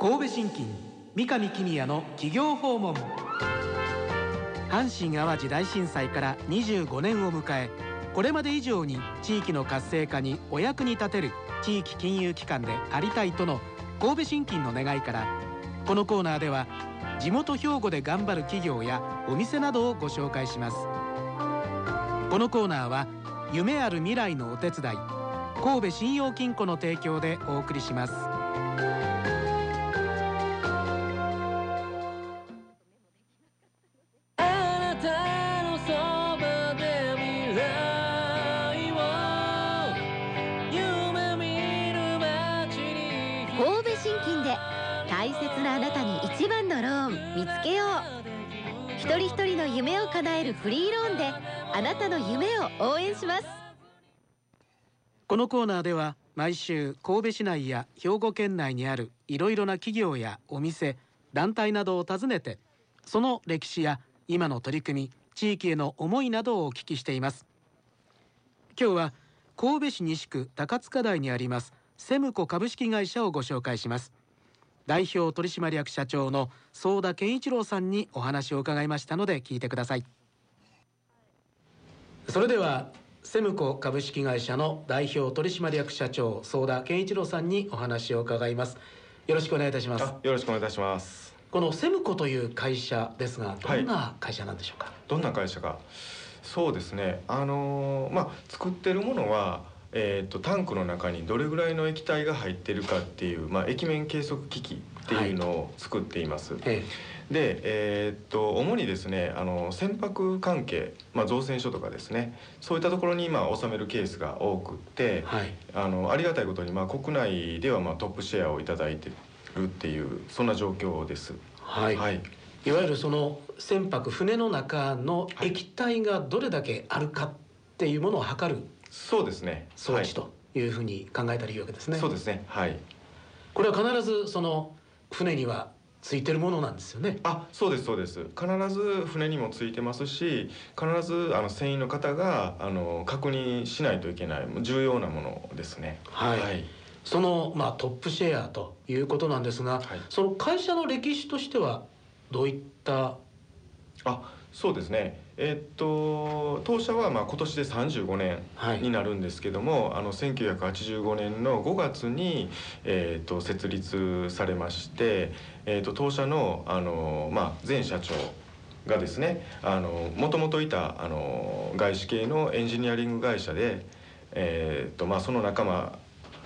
神戸信金三上公也の企業訪問。阪神・淡路大震災から25年を迎え、これまで以上に地域の活性化にお役に立てる地域金融機関でありたいとの神戸信金の願いから、このコーナーでは地元兵庫で頑張る企業やお店などをご紹介します。このコーナーは夢ある未来のお手伝い、神戸信用金庫の提供でお送りします。 神戸信金で大切なあなたに一番のローン見つけよう。一人一人の夢を叶えるフリーローンであなたの夢を応援します。 このコーナーでは毎週神戸市内や兵庫県内にあるいろいろな企業やお店、団体などを訪ねて、その歴史や今の取り組み、地域への思いなどをお聞きしています。今日は神戸市西区高塚台にありますセムコ株式会社をご紹介します。代表取締役社長の相田健一郎さんにお話を伺いましたので聞いてください。それではセムコ株式会社の代表取締役社長相田健一郎さんにお話を伺います。よろしくお願いいたします。 よろしくお願いいたします。 このセムコという会社ですが、どんな会社なんでしょうか。 どんな会社か。そうですね、作ってるものは、タンクの中にどれぐらいの液体が入ってるかっていう、液面計測機器っていうのを作っています。で、主にですね、船舶関係、造船所とかですね、そういったところに収めるケースが多くって、ありがたいことに国内ではトップシェアをいただいてるっていうそんな状況です。 いわゆるその船舶、船の中の液体がどれだけあるかっていうものを測る、 そうですね、 装置というふうに考えたらいいわけですね。 そうですね、 これは必ずその船にはついてるものなんですよね。 そうですそうです。必ず船にもついてますし、必ず船員の方が確認しないといけない重要なものですね。 そのトップシェアということなんですが、その会社の歴史としてはどういった。 そうですね、当社は今年で35年になるんですけども、1985年の5月に、設立されまして、当社の、前社長がですね、もともといた外資系のエンジニアリング会社で、その仲間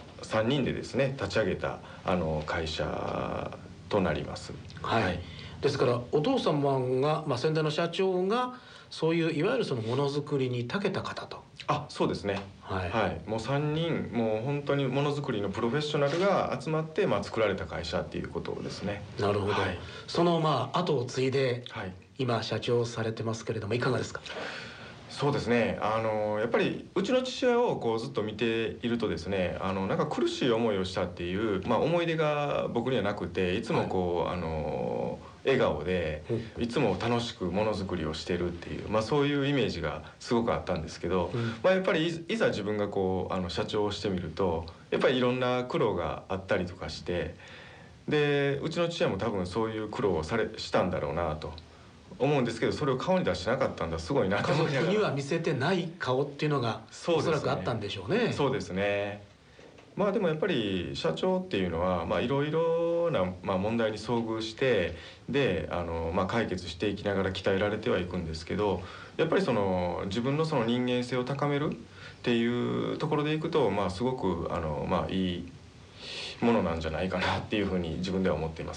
3人でですね立ち上げた会社となります。 ですからお父様が、先代の社長がそういういわゆるそのものづくりに長けた方と。 そうですね、もう3人、もう本当にものづくりのプロフェッショナルが集まって、作られた会社っていうことですね。 なるほど、その後を継いで、今社長をされてますけれども、いかがですか。 そうですね、やっぱりうちの父親をずっと見ているとですね、なんか苦しい思いをしたっていう、思い出が僕にはなくて、いつも笑顔でいつも楽しくものづくりをしてるっていう、そういうイメージがすごくあったんですけど、やっぱりいざ自分が社長をしてみると、やっぱりいろんな苦労があったりとかして、でうちの父親も多分そういう苦労をしたんだろうなと思うんですけど、それを顔に出してなかったんだ、すごいなと思いながら。 家族には見せてない顔っていうのがおそらくあったんでしょうね。 そうですね。でもやっぱり社長っていうのはいろいろな問題に遭遇して、で解決していきながら鍛えられてはいくんですけど、やっぱり自分のその人間性を高めるっていうところでいくと、すごくいいものなんじゃないかなっていうふうに自分では思っています。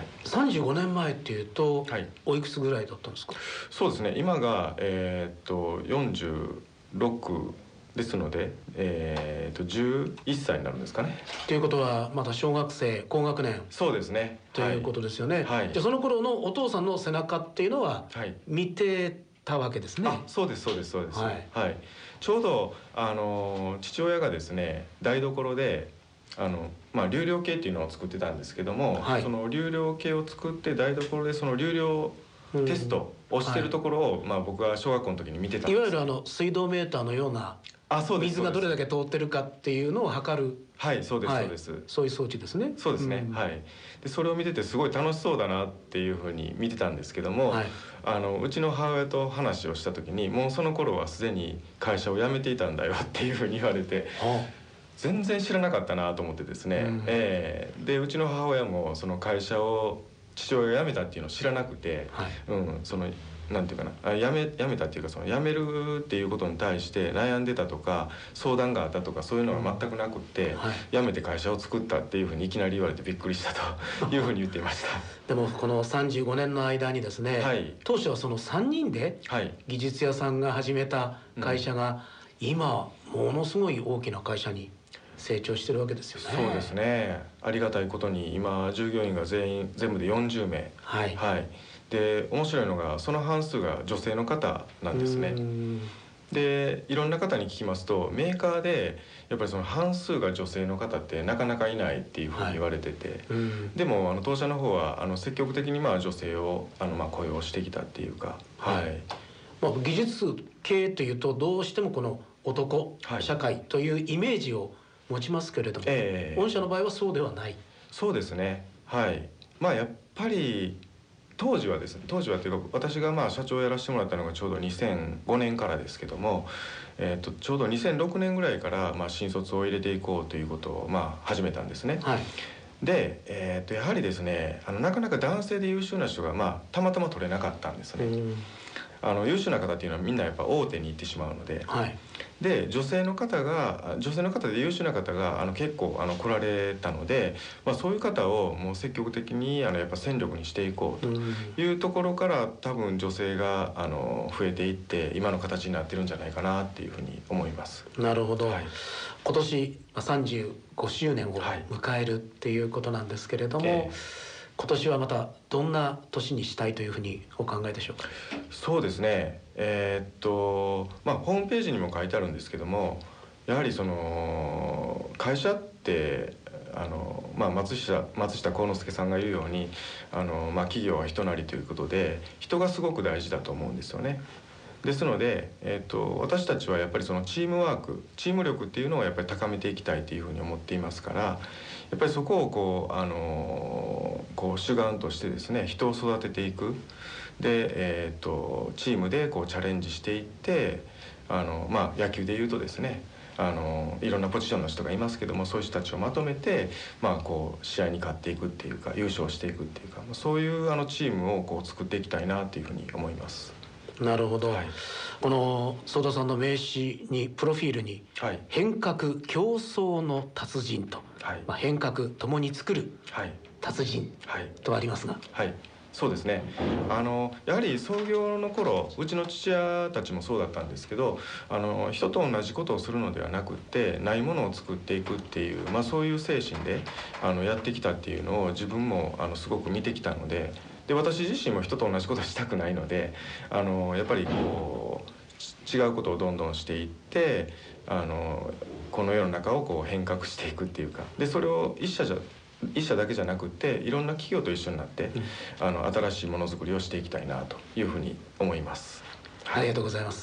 35年前っていうと、おいくつぐらいだったんですか。 そうですね、今が46ですので、11歳になるんですかね。 ということはまだ小学生高学年。 そうですね、 ということですよね。じゃあその頃のお父さんの背中っていうのは見てたわけですね。 そうですそうですそうです。ちょうど父親がですね台所で流量計っていうのを作ってたんですけども、その流量計を作って台所でその流量テストをしてるところを、僕は小学校の時に見てたんです。 いわゆる水道メーターのような水がどれだけ通ってるかっていうのを測るはい、そうです、 はい、 そうです。 そういう装置ですね。 そうですね、はい。でそれを見ててすごい楽しそうだなっていうふうに見てたんですけども、 はい、 うちの母親と話をした時にもうその頃はすでに会社を辞めていたんだよっていうふうに言われて、全然知らなかったなと思ってですね、でうちの母親もその会社を父親が辞めたっていうのを知らなくて、 はい、 そのなんていうかな、辞めたっていうか、その辞めるっていうことに対して悩んでたとか相談があったとかそういうのは全くなくって、 はい、 辞めて会社を作ったっていうふうにいきなり言われてびっくりしたというふうに言っていました。 でもこの35年の間にですね、 はい、 当初はその3人ではい技術屋さんが始めた会社が、今ものすごい大きな会社に成長してるわけですよね。 そうですね。ありがたいことに今従業員が全部で40名。 はい、 はい。で面白いのがその半数が女性の方なんですね。でいろんな方に聞きますとメーカーでやっぱりその半数が女性の方ってなかなかいないっていうふうに言われてて、でも当社の方は積極的に女性を雇用してきたっていうか、はい。 技術系というとどうしてもこの男社会というイメージを持ちますけれども、御社の場合はそうではない。 そうですね。はい。やっぱり当時はというか私が社長をやらせてもらったのがちょうど2005年からですけども、ちょうど2006年ぐらいから新卒を入れていこうということを始めたんですね。 はい、 で、やはりですねなかなか男性で優秀な人がたまたま取れなかったんですね。優秀な方っていうのはみんなやっぱ大手に行ってしまうので、 はい、 で女性の方で優秀な方が結構来られたので、そういう方をもう積極的にやっぱ戦力にしていこうというところから多分女性が増えていって今の形になってるんじゃないかなっていうふうに思います。 なるほど、 はい、 今年35周年を迎えるっていうことなんですけれども、今年はまたどんな年にしたいというふうにお考えでしょうか。 そうですね、ホームページにも書いてあるんですけども、やはりその会社って松下幸之助さんが言うように企業は人なりということで人がすごく大事だと思うんですよね。ですので、私たちはやっぱりそのチームワークチーム力っていうのをやっぱり高めていきたいというふうに思っていますから、やっぱりそこを主眼としてですね人を育てていく。で、チームでチャレンジしていって野球でいうとですねいろんなポジションの人がいますけども、そういう人たちをまとめて、試合に勝っていくっていうか優勝していくっていうか、そういうチームを作っていきたいなというふうに思います。 なるほど、 はい、 この相田さんの名刺にプロフィールに、 はい、変革競争の達人と、 はい、 変革共に作る達人、 はい、 とありますが、 はい、そうですね。やはり創業の頃うちの父親たちもそうだったんですけど、人と同じことをするのではなくってないものを作っていくっていう、そういう精神でやってきたっていうのを自分もすごく見てきたので、私自身も人と同じことをしたくないのでやっぱり違うことをどんどんしていってこの世の中を変革していくっていうか、でそれを一社だけじゃなくていろんな企業と一緒になって、新しいものづくりをしていきたいなというふうに思います。 はい、ありがとうございます。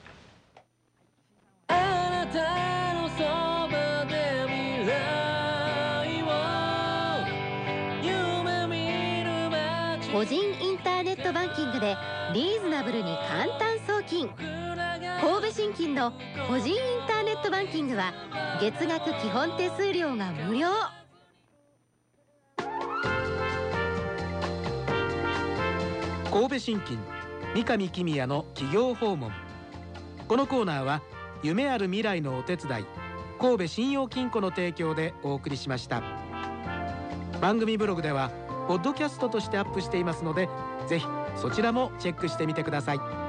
個人インターネットバンキングでリーズナブルに簡単送金。神戸信金の個人インターネットバンキングは月額基本手数料が無料。 神戸信金三上公也の企業訪問。このコーナーは夢ある未来のお手伝い神戸信用金庫の提供でお送りしました。番組ブログではポッドキャストとしてアップしていますので、ぜひそちらもチェックしてみてください。